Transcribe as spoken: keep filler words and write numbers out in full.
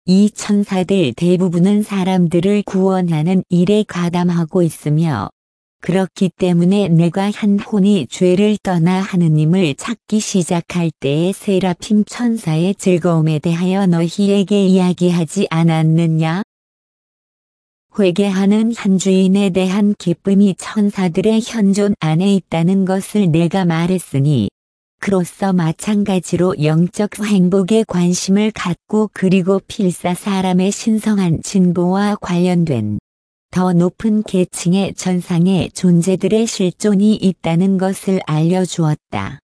이 천사들 대부분은 사람들을 구원하는 일에 가담하고 있으며 그렇기 때문에 내가 한 혼이 죄를 떠나 하느님을 찾기 시작할 때의 세라핌 천사의 즐거움에 대하여 너희에게 이야기하지 않았느냐? 회개하는 한 주인에 대한 기쁨이 천사들의 현존 안에 있다는 것을 내가 말했으니 그로써 마찬가지로 영적 행복에 관심을 갖고 그리고 필사 사람의 신성한 진보와 관련된 더 높은 계층의 전상의 존재들의 실존이 있다는 것을 알려주었다.